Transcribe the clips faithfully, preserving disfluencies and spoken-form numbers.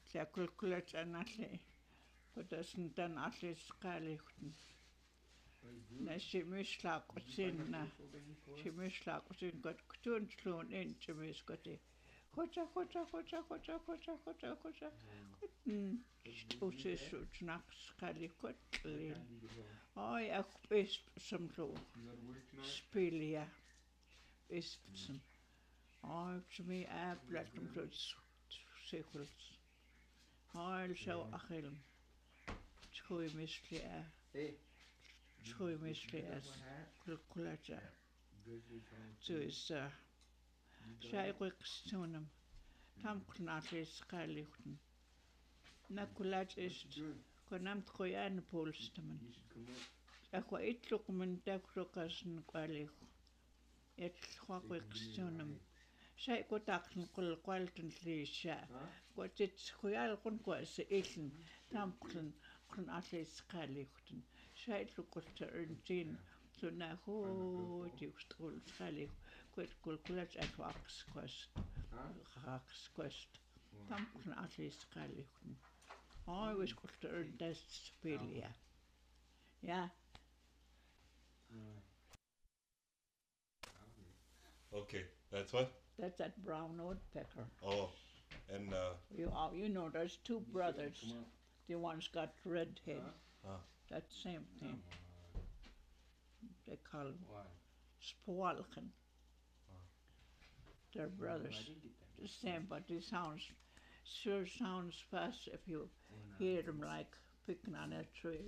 لا كل كل أنا لي كنت سنتن على سقالي نشي مش لاقوسين شي مش لاقوسين قد كتون شلون انت مش قد خوشا خوشا خوشا خوشا خوشا خوشا خوشا وسيس ناقص قالي كتلين هاي اك بس سملو سبيليا بس سم هاي بسمي ابلا سملو سيكولس هاي شو اخيلم تخوي مثلي اه تخوي مثلي اس كل كل تويسا شايقو قستونم تام قلنا ليس قالي خدن ناكلات است كنام تخويان بولستمن اخو اتلق من تاكلقسن قالي يتلقوا قستونم شايقو تاقن قل قالتن ليشا قلت خويال قن كواس إلن تام قلن قلنا ليس قالي خدن شايقو قلت ارنتين سنا هو تيوستقول قالي كل كل كلش أتواقس كوست خاقس كوست تام قلنا ليس قالي خدن هاي وش قلت ارنتست سبيليا يا Okay, that's what? that's that brown woodpecker. Oh, and uh, You uh, you know there's two brothers. The one's got red head. Huh. That same thing. They call them spwalken. They're brothers. The same, but it sounds sure sounds fast if you hear them like picking on a tree.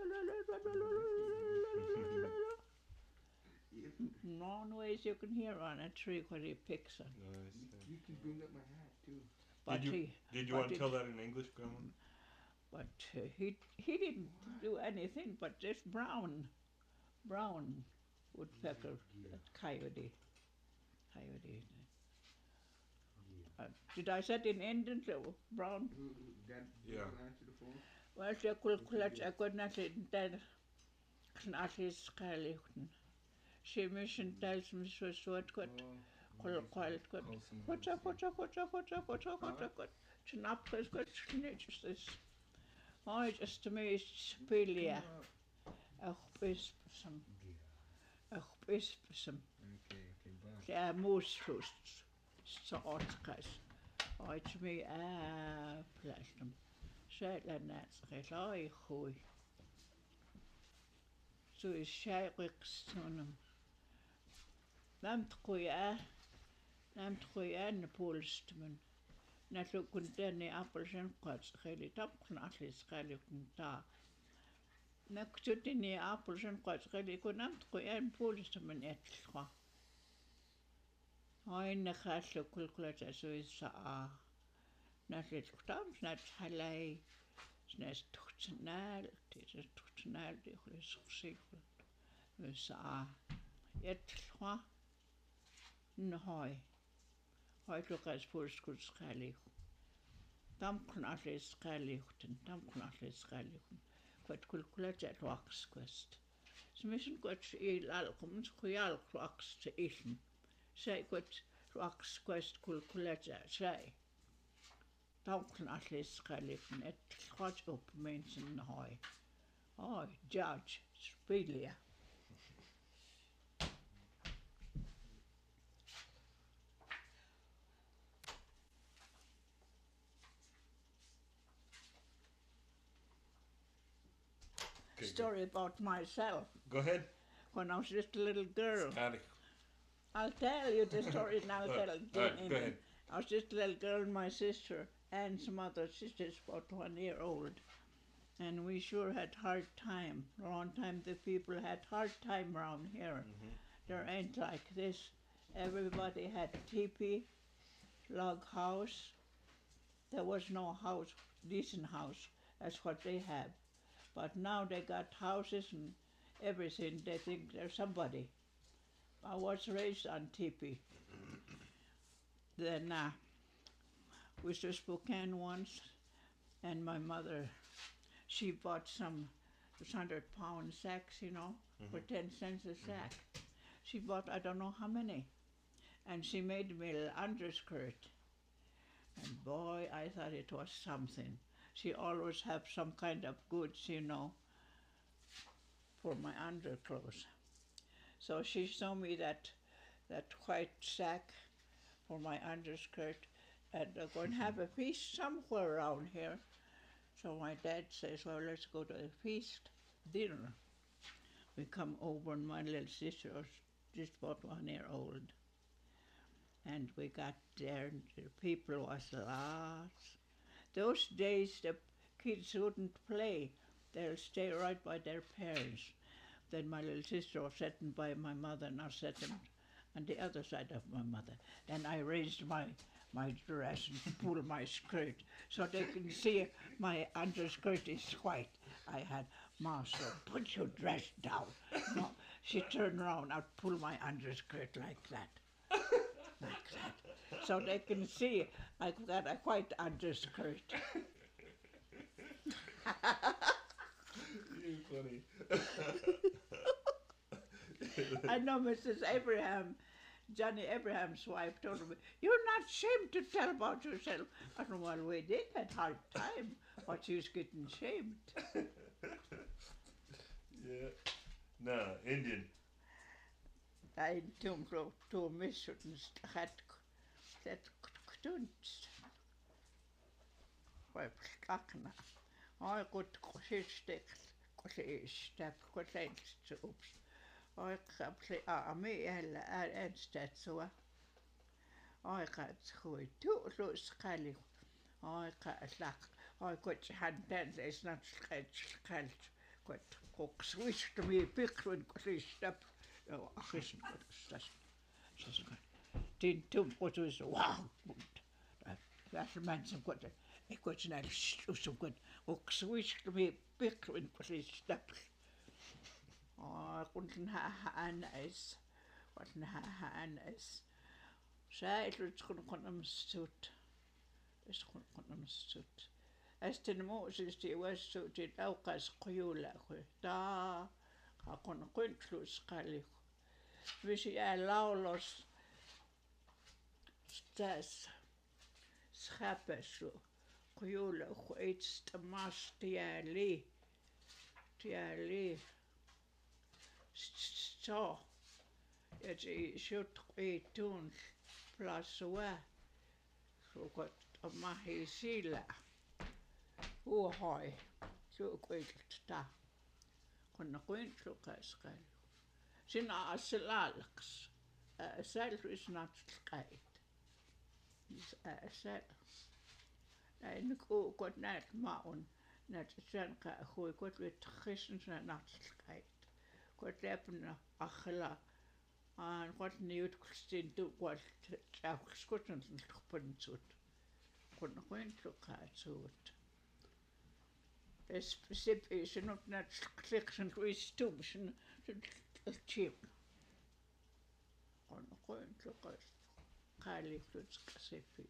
None ways you can hear on a tree when he picks it. Nice. You can bring up my hat too. But Did you he, did you but want to it- tell that in English, Grandma? But uh, he he didn't do anything but this brown, brown woodpecker, that coyote, coyote. Uh, did I say it in Indian? So brown. Who, who, Dad, Yeah. you wanna answer the phone? Well, they could clutch. I could not let that. Not his skyly. She mission tells me so short cut. Call call cut. Kutcha kutcha kutcha kutcha kutcha kutcha cut. Snap has got snitches this. Oh, just to me, spilia. A wisp some. A wisp some. Okay, okay, bye. Ja, moes first. Så åtkas. Og til mig er pladsen. Så er det nært i hui. Så er sjærik sådan. Nemt hui er. Nemt hui er en polstmen. Når du kun den i appelsen kvart skæli. Der kun alle skæli kun der. Når du den i appelsen kvart skæli. Kun nemt hui er en polstmen etter. Aina khaslo kulkulata suisa a nasit kutam snat halai snas tuchnal tis tuchnal de khlis khsikul sa yet khwa nhoi hoi lukas purs kus khali tam khnatlis khali khuten tam khnatlis khali kwat kulkulata twaks quest smischen kwat il al khums khuyal twaks te iln Sei kot rocks quest kul kuleta sei. Taukn atlis kalifn et trot upp mensen hoi. Oh, judge, speedia. Okay, Story about myself Go ahead. when I was just a little girl. Scotty. I'll tell you the story and I'll All tell right, it all again. right, go ahead. I was just a little girl and my sister and some other sisters about one year old. And we sure had hard time. A long time the people had hard time around here. There ain't like this. Everybody had teepee, log house. There was no house, decent house. That's what they have. But now they got houses and everything. They think they're somebody. I was raised on teepee. Then uh, we was to Spokane once, and my mother, she bought some hundred pound sacks, you know, for ten cents a sack. She bought I don't know how many, and she made me an underskirt. And boy, I thought it was something. She always have some kind of goods, you know, for my underclothes. So she showed me that that white sack for my underskirt, and I'm going to have a feast somewhere around here. So my dad says, well, let's go to a feast dinner. We come over, and my little sister was just about one year old. And we got there, and the people was lots. Those days, the kids wouldn't play. They'll stay right by their parents. Then my little sister was sitting by my mother, and I sat on on the other side of my mother. Then I raised my my dress and pulled my skirt so they can see my underskirt is white. I had, Master, put your dress down. No, she turned around, I'd pull my underskirt like that. Like that. So they can see I've got a white underskirt. You're funny. I know Missus Abraham, Johnny Abraham's wife, told me, you're not ashamed to tell about yourself. I said, well, we did had hard time, but she was getting shamed. Yeah. No, Indian. I toen zo toen mis het het kunst. Wat kakna. I got kosistek kosistek kosistek ups. I heb ze a me hele en stat so. I got goed toe so skalig. I got lak. I got hand dance is not sketch sketch. Got kok switch to me picture kosistek. Ja, gissen dat is dat is tien toen wat is wow. Dat is mensen wat ik wat snel zo goed ook switch to me picture kosistek. Oh, kunt ha han is wat ha han is. Zij het gewoon kon stoot. Is gewoon kon stoot. As ten Moses die was so dit ook as qoyula da kon kon klus qalig. Wist je laulos stas schapen zo qoyula iets te mas tiali tiali zo het is shoot doen plus wa zo wat op my sila hoe hoi zo kwijt sta kon kon zo kaskai sin asalaks asal is not skait is asal en ko kot net maun net sen ka gooi kot wit gissen zijn not skait kot hebben achla aan wat nieuwt gestin toe wat ook skotten gepunt zoet kon kon zo kaat zoet es specifiek is nog net seksen is toeschen cheap. On going to go Kylie fruits specific.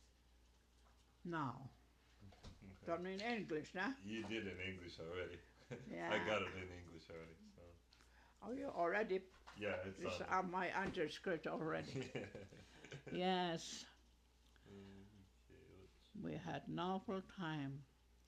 Now, done in English, nah? You did in English already. Yeah. I got it in English already. So. Oh, you already? Yeah, it's It's on. on my underskirt already. Yes. We had an awful time.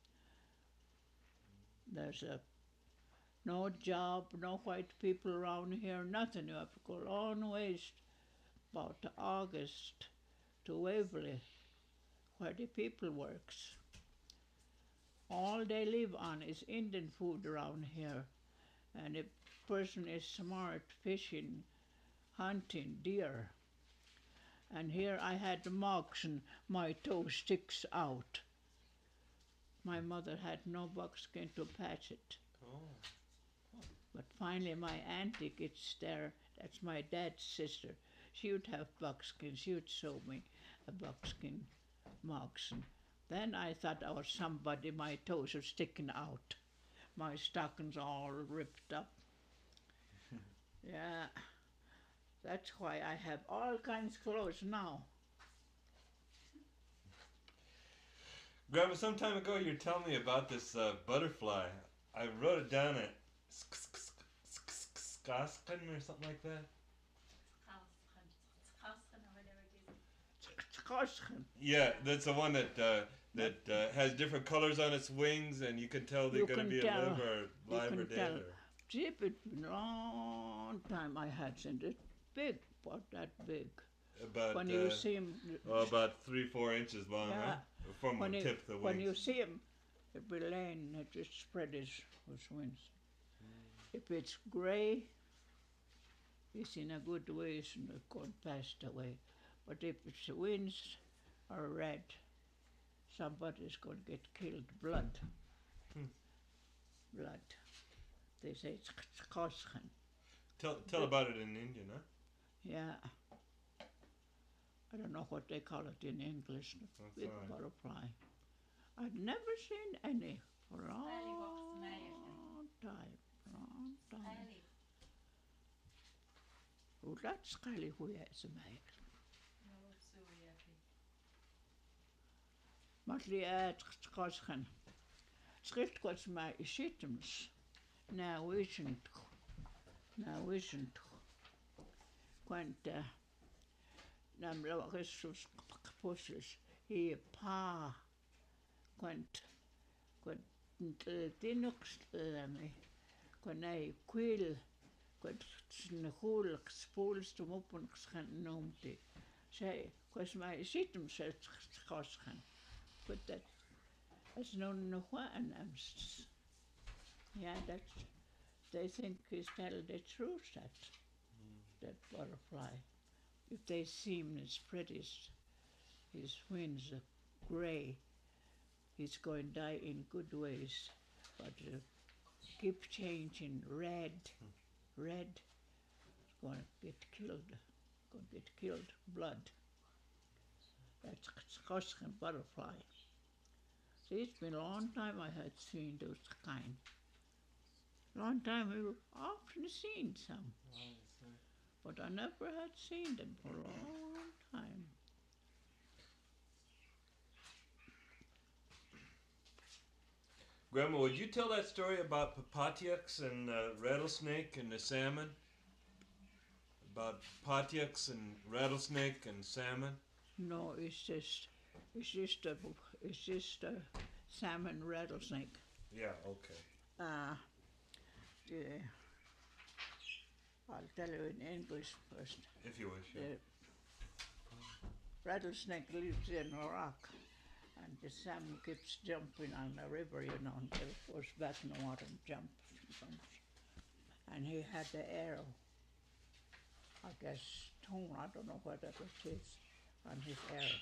There's a no job, no white people around here, nothing. You have to go a long ways, about to August, to Waverley, where the people works. All they live on is Indian food around here. And a person is smart fishing, hunting deer. And here I had the marks and my toe sticks out. My mother had no buckskin to patch it. Oh. But finally my auntie gets there, that's my dad's sister. She would have buckskin, she would sew me a buckskin moccasin. Then I thought I was somebody, my toes are sticking out. My stockings all ripped up. Yeah, that's why I have all kinds of clothes now. Grandma, some time ago you were telling me about this uh, butterfly. I wrote it down at Skaskan or something like that. Koschen. Yeah, that's the one that uh, that uh, has different colors on its wings, and you can tell they're You going to can be tell. alive or You live or can dead. tell. Or... Jeep, it's been a long time I had seen it. Big, about that big. About When uh, you see him, oh, about three, four inches long, Yeah. huh? From when the you, tip of the when wings. you see him, it be laying, it just spread his, his wings. If it's grey, it's in a good ways and it's gone past away. But if its wings are red, somebody's going to get killed. Blood. Hmm. Blood. They say it's koschen. Tell tell about it in Indian, huh? Yeah. I don't know what they call it in English. That's Big all right. butterfly. I'd never seen any for a Early long walks in Ireland. time. Long time. Early. Oh, that's skyly who is a man. No, it's so yucky. Matli at koschen. Schrift was my shitums. Now isn't. Now isn't. Quant uh nam logissus pushes he pa quant quant tinux lami quanai quil quant snhul spools to mopun xan nomti say quas my situm set koschen put that as no no one am yeah that's they think is tell the truth that that butterfly. If they see him spread his, his wings uh, grey, he's going to die in good ways. But uh, keep changing red, red, he's going to get killed, going to get killed, blood. That's Koschen butterfly. See, it's been a long time I had seen those kind. Long time we often seen some. But I never had seen them for a long time. Grandma, would you tell that story about Papatiaks and uh, rattlesnake and the salmon? About Papatiaks and rattlesnake and salmon? No, it's just, it's just a, it's just a salmon rattlesnake. Yeah, okay. Uh, the, I'll tell you in English first. If you wish. The Yeah. rattlesnake lives in a rock, and the salmon keeps jumping on the river, you know, until it goes back in the water and jumps. jumps. And he had the arrow, I guess stone, I don't know what that is, on his arrow.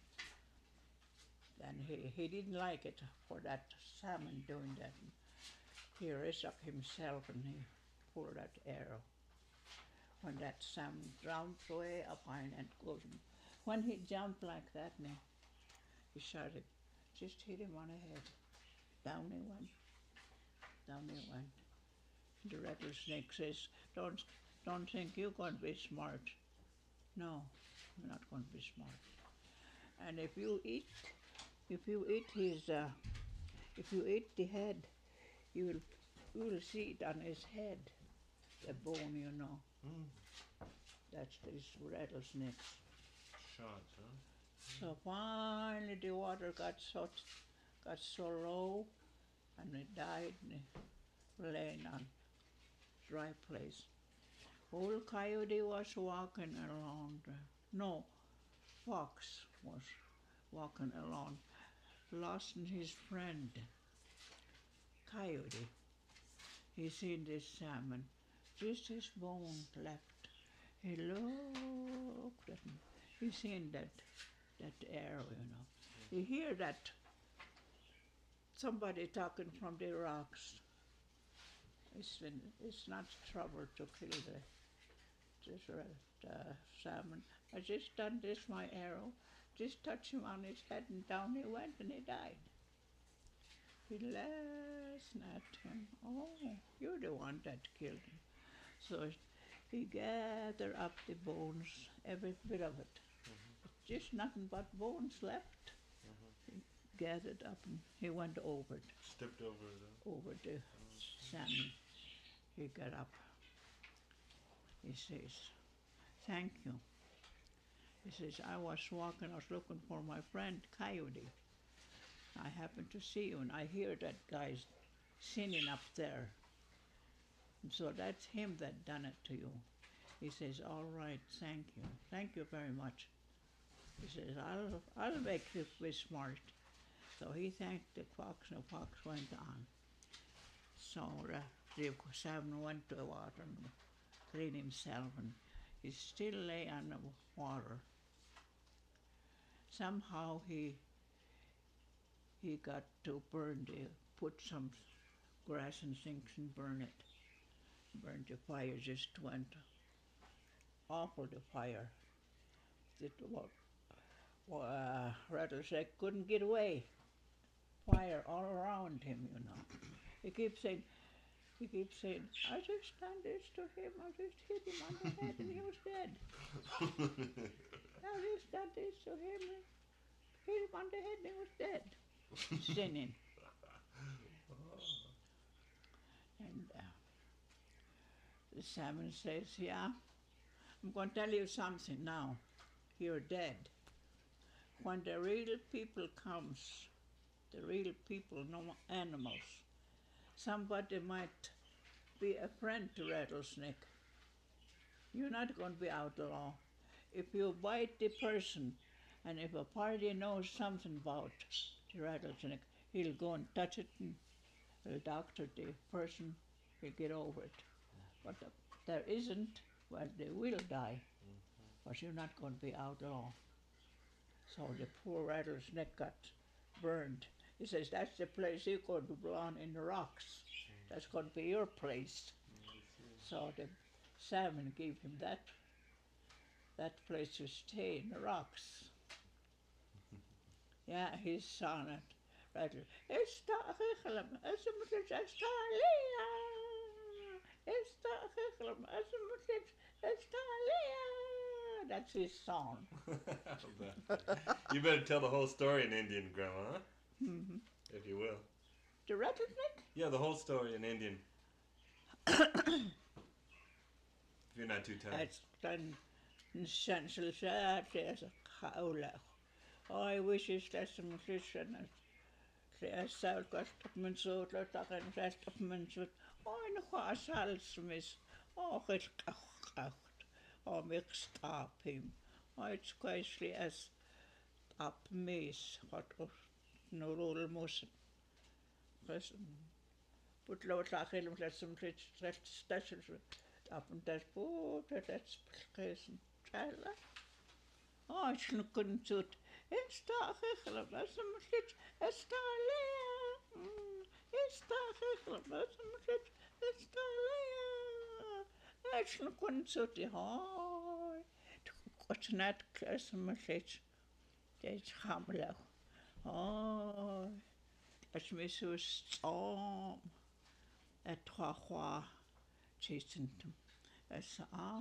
And he, he didn't like it for that salmon doing that. He raised up himself and he pulled that arrow. When that salmon jumped way up high and goes, when he jumped like that, now he shouted, just hit him on the head. Down he went. Down he went. The rattlesnake says, don't, don't think you're going to be smart. No, you're not going to be smart. And if you eat, if you eat his, uh, if you eat the head, you will, you will see it on his head, the bone, you know. Mm. That's this rattlesnakes. Shots, huh? So finally the water got so got so low, and it died and it laying on dry place. Old coyote was walking along. The, no, fox was walking along, lost his friend. Coyote. He seen this salmon, just his bone left. He looked at him. He seen that that arrow, you know. You hear that somebody talking from the rocks. It's been, it's not trouble to kill the this uh, salmon. I just done this my arrow, just touch him on his head and down he went and he died. He laughed at him. Oh, you're the one that killed him. So he gathered up the bones, every bit of it. Mm-hmm. Just nothing but bones left. Mm-hmm. He gathered up and he went over it. Stepped over the... Over the salmon. He got up. He says, thank you. He says, I was walking, I was looking for my friend Coyote. I happened to see you, and I hear that guy's singing up there. And so that's him that done it to you. He says, all right, thank you. Thank you very much. He says, I'll, I'll make this be smart. So he thanked the fox, and the fox went on. So uh, the salmon went to the water and cleaned himself, and he still lay on the water. Somehow he he got to burn the, put some grass and things and burn it. Burned the fire, just went awful the fire. It was, uh, Rattlesnake couldn't get away. Fire all around him, you know. He keeps saying, he keeps saying, I just done this to him, I just hit him on the head and he was dead. I just done this to him, and hit him on the head and he was dead. Sinning. And uh, the salmon says, yeah, I'm going to tell you something now. You're dead. When the real people comes, the real people, no animals, somebody might be a friend to Rattlesnake. You're not going to be outlaw. If you bite the person, and if a party knows something about the rattlesnake, he'll go and touch it and he'll doctor the person, he'll get over it. But if there isn't, well, they will die, but you're not going to be outlaw. So the poor rattlesnake got burned. He says, that's the place you're going to drown in the rocks. That's going to be your place. So the salmon gave him that that place to stay in the rocks. Yeah, he saw it. Rattle. Esta chichlem, esmutlich estalia. Esta chichlem, esmutlich estalia. That's his song. You better tell the whole story in Indian, Grandma, huh? Mm-hmm. If you will. The rattlesnake? Yeah, the whole story in Indian. If you're not too tired. That's done. Essential sad as a cow. I wish it's that some Christian. There's so got up and so that I can rest up and so. Oh, no, what salts miss. Oh, it's out. Oh, mixed up him. Oh, it's quietly as up miss. What was no rule motion. But low tackle him that some rich special up and that's both that's present. Oh, it's not good to it. It's dark, it's a much, it's dark, it's dark, it's dark. It's not good to it. Oh, what's not as much? It's hammer. Oh, it's me so storm at trois fois chasing them. It's ah.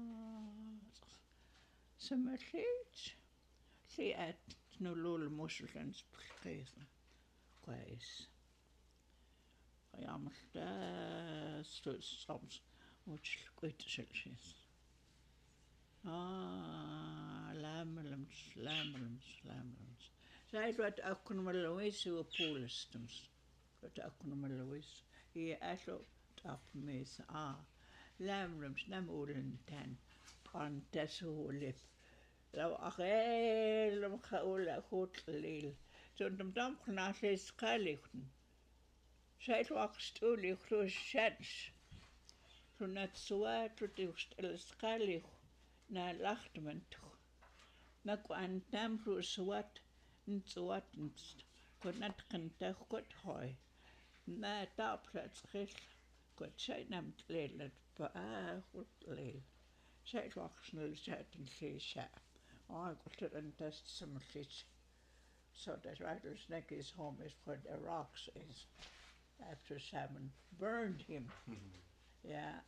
Symmetries. See at no little muscles gegeven. Kwijs. Ja, maar dat is soms moet je goed zijn. Ah, lammelums, lammelums, lammelums. Zij wat ook kunnen we Louise op Poolestums. Wat ook kunnen we Louise. Hier is ook op mis. Ah, lammelums, nam oren ten. On Tessulip. لو أخيل لم خول أخوت الليل تندم دم خناس إسقاليخن شايت وقستولي خلوش شانش تنات سوات وتوست الإسقاليخ نا لخت منتخ نكو أن تامرو سوات نسوات نست كنت كنتخ كت هاي نا تابرت خيل كت شاي نمت ليلة فآخوت الليل شايت وقسن لشات نسيشا I got it and test some fish. So that rattlesnake is home is where the rocks is. After salmon burned him. Yeah.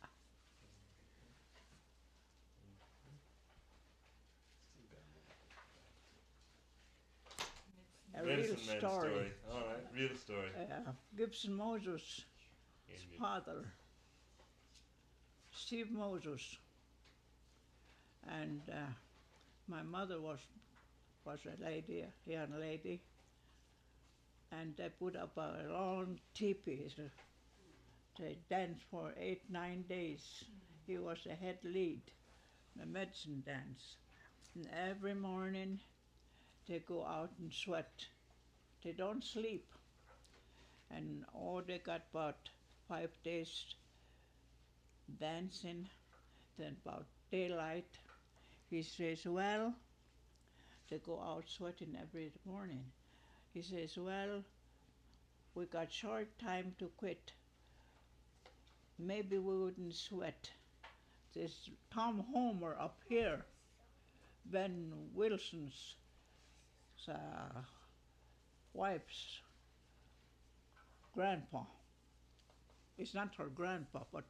A real Medicine Man story. story. All right, real story. Uh, Gibson Moses' Indian. father, Steve Moses, and uh, my mother was was a lady, a young lady, and they put up a long teepee. So they danced for eight, nine days. He was the head lead, the medicine dance. And every morning they go out and sweat. They don't sleep. And oh, they got about five days dancing. Then about daylight, he says, well, they go out sweating every morning. He says, well, we got short time to quit. Maybe we wouldn't sweat. This Tom Homer up here, Ben Wilson's uh, wife's grandpa. It's not her grandpa, but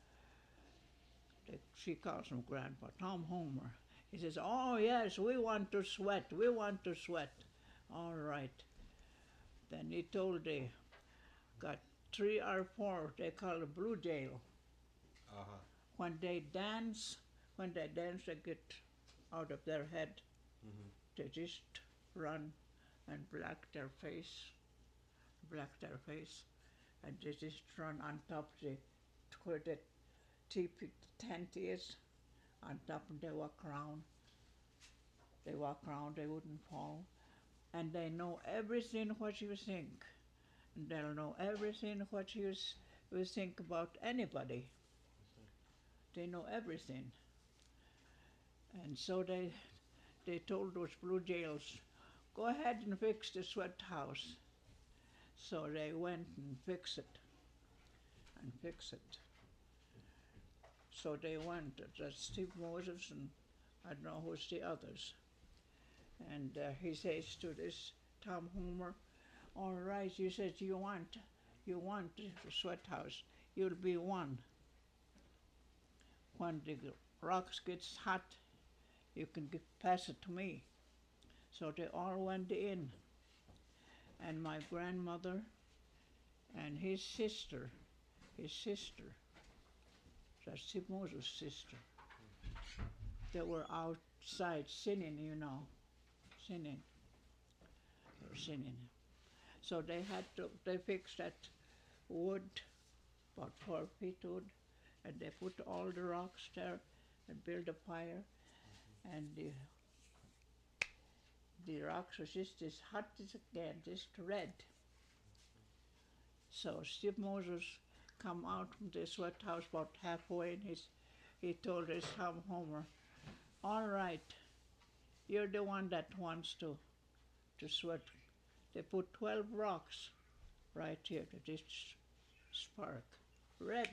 she calls him grandpa, Tom Homer. He says, oh yes, we want to sweat, we want to sweat. All right. Then he told they got three or four, they call it blue jail. Uh-huh. When they dance, when they dance, they get out of their head. Mm-hmm. They just run and black their face, black their face, and they just run on top of the, where the teepee tent is, on top, and they walk around. They walk around, they wouldn't fall. And they know everything what you think. And they'll know everything what you, s- you think about anybody. They know everything. And so they they told those blue jails, go ahead and fix the sweat house. So they went and fixed it, and fixed it. So they went, that's Steve Moses and I don't know who's the others. And uh, he says to this Tom Homer, all right, you said you want, you want the sweat house, you'll be one. When the rocks gets hot, you can get, pass it to me. So they all went in. And my grandmother and his sister, his sister, that's Steve Moses' sister, they were outside singing, you know, singing, they were singing. So they had to, they fixed that wood, about four feet wood, and they put all the rocks there and built a fire, and the the rocks was just as hot as again, just red. So Steve Moses come out from the sweat house about halfway, and he's, he told his Tom Homer, all right, you're the one that wants to, to sweat. They put twelve rocks right here to this spark, red.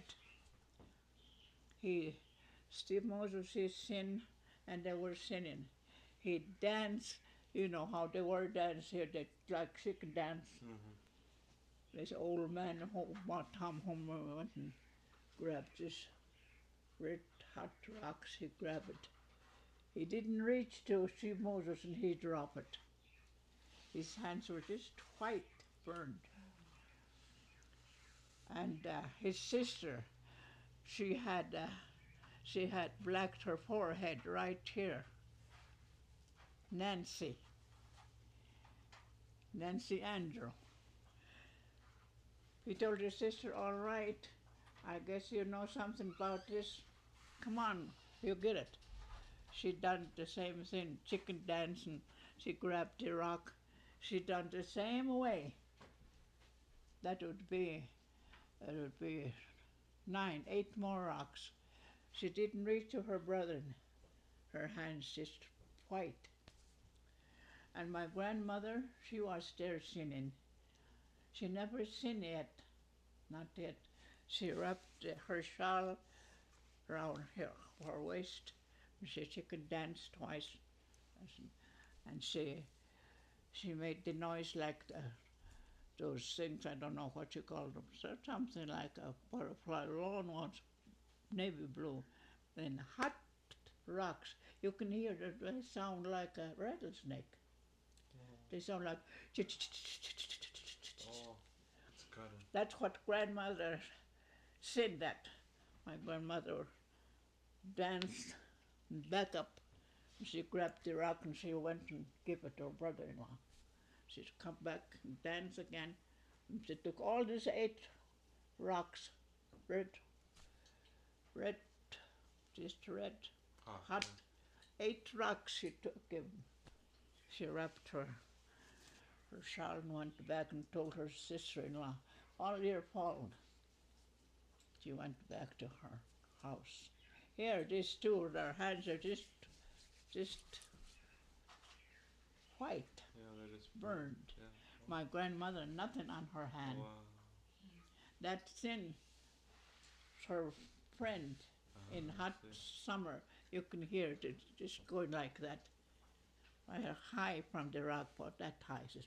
He, Steve Moses, he sing, and they were singing. He danced, you know how they were dancing here, they like chicken dance. Mm-hmm. This old man, Tom Homer, went and grabbed this red hot rocks, he grabbed it. He didn't reach to Steve Moses and he dropped it. His hands were just white, burned. And uh, his sister, she had, uh, she had blacked her forehead right here. Nancy, Nancy Andrew. He told his sister, all right, I guess you know something about this. Come on, you get it. She done the same thing, chicken dance, and she grabbed the rock. She done the same way. That would be, that would be nine, eight more rocks. She didn't reach to her brother. Her hands just white. And my grandmother, she was there singing. She never seen yet, not yet. She wrapped her shawl around her, her waist. She, she could dance twice. And she she made the noise like the, those things, I don't know what you call them, so something like a butterfly. Lawn was navy blue. Then hot rocks. You can hear that they sound like a rattlesnake. They sound like. Oh, it's good. That's what grandmother said that. My grandmother danced back up She grabbed the rock and she went and gave it to her brother-in-law. She'd come back and dance again. And she took all these eight rocks, red, red, just red, Ah, hot, eight rocks she took him. She wrapped her, her shawl and went back and told her sister-in-law, all your fault. She went back to her house. Here, these two, their hands are just, just white, yeah, that is burned. Yeah. My grandmother, nothing on her hand. Wow. That thin, her friend, Uh-huh, in I hot see. summer, you can hear it it's just going like that. I hear high from the rock, but that high, just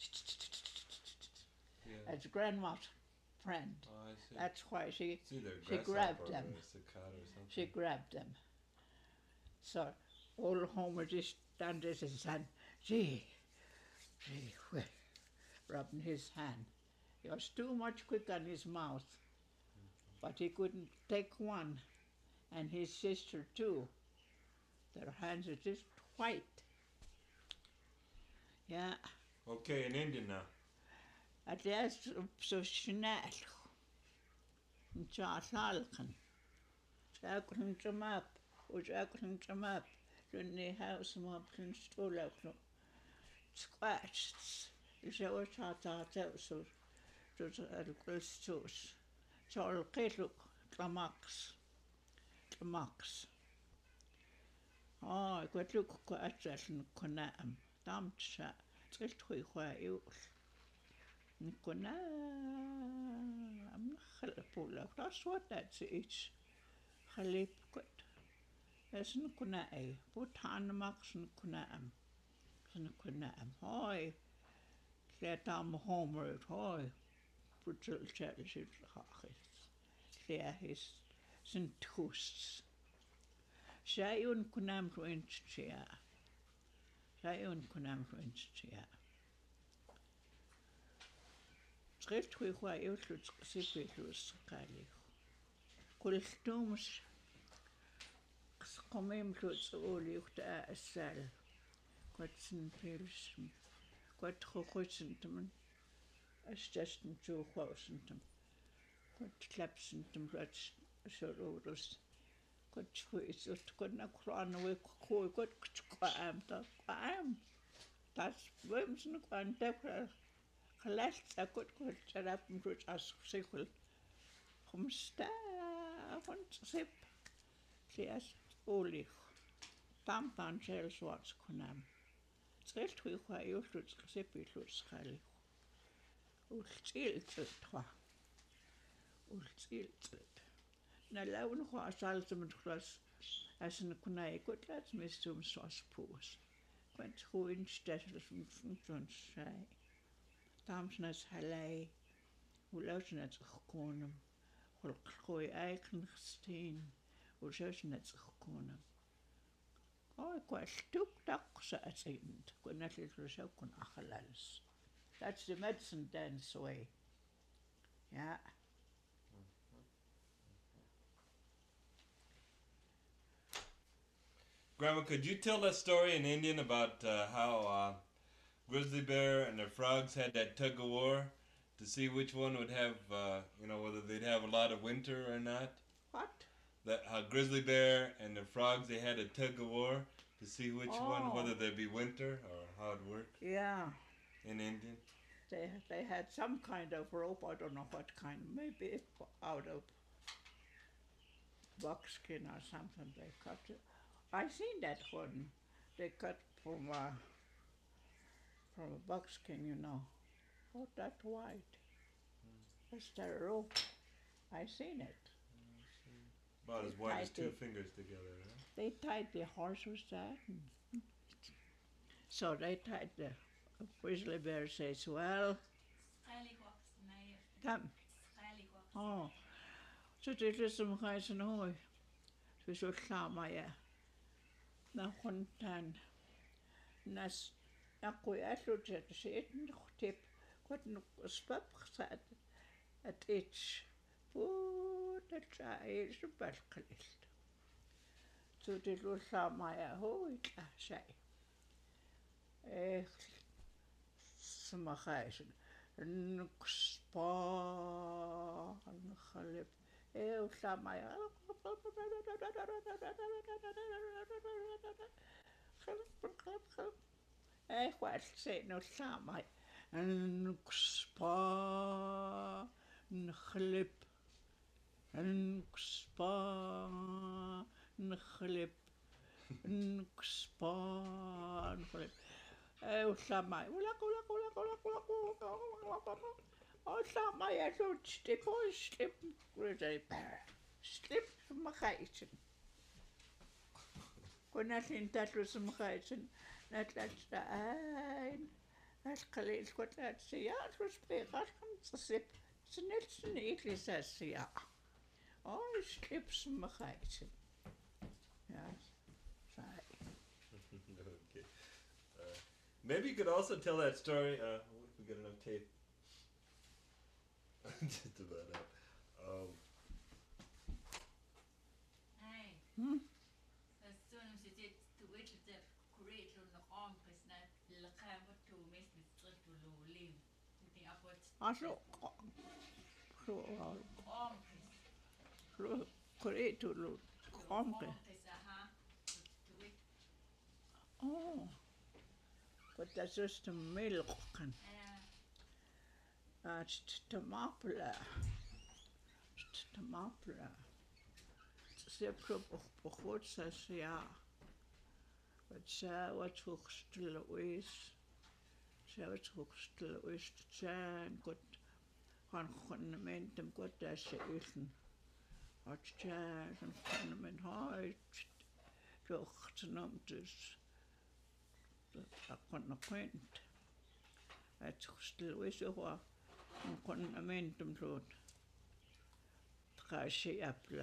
Yeah. as grandma's friend. Oh, I see. That's why she It's either she grabbed grasshopper them. or a cicada or something. she grabbed them. So old Homer just done this and said, gee, gee, whiz," rubbing his hand. He was too much quick on his mouth, but he couldn't take one. And his sister too. Their hands are just white. Yeah, Okay, in Indian now. at last so snell. Nchasalkan. Sakun jamap, ujakun jamap. Runny house mountain stolakno. Squatched. Is our tata so to the stos. So Ketluk, Klamax. Klamax. Oh, I got look at that and Konam. Damn chat. It's three while. Nkuna, I'm not that's what that's each. Halip quit. There's nkuna a. Put hand marks nkuna am. Nkuna am. Hoy. Let am homeward. Hoy. Put little challenge it. Clear his sin toasts. Say un kunam to inch chair. Say un kunam to inch chair. Schrift hoe hoe uitlut sipelus kali. Kultums komem kluts oli ukta asal. Kwatsin pils. Kwat khokhsintum. As just to khosintum. Kwat klapsintum rats sororus. Kwat fuis ut konna kran we koi kwat kwam ta kwam. Das wemsen kwanta خلصت أكل كل شراب مروج أسوسيكل خمسة فنت سب سياس أولي تام تان شيل سواتس كنام سيل توي خوا يوتلوس سيبي لوس خالي والسيل تلتوا والسيل تلت نلاون خوا سالت من خلاص أسن كنا يقول لازم يستوم سواس بوس كنت هو إنشتاش من فنتون شاي Tamsnas halai, Ulosnets gekomen, Hulkoi Eichenstein, Ulosnets gekomen. Oh, ik was stuk dak zeend, kon net little so kon achelals. That's the medicine dance way. Yeah. Grandma, could you tell that story in Indian about uh, how uh, Grizzly Bear and the frogs had that tug of war to see which one would have, uh, you know, whether they'd have a lot of winter or not? What? That how Grizzly Bear and the frogs, they had a tug of war to see which one, Oh. whether there'd be winter or how it worked Yeah. in Indian. They they had some kind of rope, I don't know what kind, maybe out of buckskin or something they cut it. I seen that one. They cut from a from a buckskin, you know. Not that wide. That's the rope. I seen it. About as They wide as tied two it. fingers together, right? They tied the horse with that. and- So they tied the grizzly bear says, well, come. Oh, so dit is hem gaan zijn hooi. Zo zo klaar maar ja. Na kontan. Nas na koe aslo jet zit nog tip. Wat nog spap gezet. Het iets. Oeh, dat is een balklist. tuutilullaamaya huitla sai eh sumaqaisun nukspa nukhalip eh ullaamaya eh hualsi nullaamaya nukspa nukhalip nukspa nukhalip nukspa nukhalip eh ullaamaya ulaq ulaq ulaq ulaq ulaq ullaamaya luutsti pois slip slip sumaqaisun kunallin tallu sumaqaisun natlatsa ain alqalil kutlaatsia alluspiiqarqam tsip snilsn illisaassia oi slip sumaqaisun ja sai Okay. Uh, maybe you could also tell that story. Uh, if we get enough tape. Just about out. Um, Ai. Hmm. Sassuun sitit tuwitlte kuriitlunneq aamqisna laqaamuttu mismitqiltuluuliim. Uti apot asu su aamqis. su kuriitulu qomqi Aamqisaha tuwit. oh kutasustum milqan Aa. Tamapla. Tamapla. Sepro pochotsa sia. Wat sa wat hoogste is. Sa wat hoogste is. Tjaan kot han fundamentum kot daar se isen. Wat tjaan han fundament haait. Toch nam dus. Dat kon nog kwint. Het hoogste is ook fundamentum rood. Kashi apla.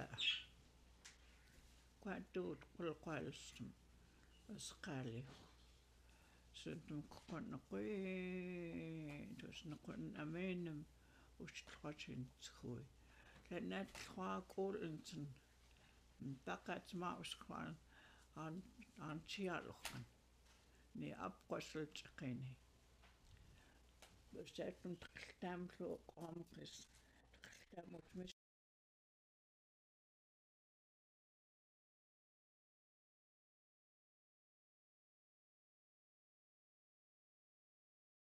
Quanto qualqualstum. Ascali. Suntum kon qoi. Dus no kon amenum. Ustrachin tsui. Lenat trois kolenten. Takat mausquan. An an chialochen. Ni apqaselt qini. Dus dat een triltamlo omkes. Triltamot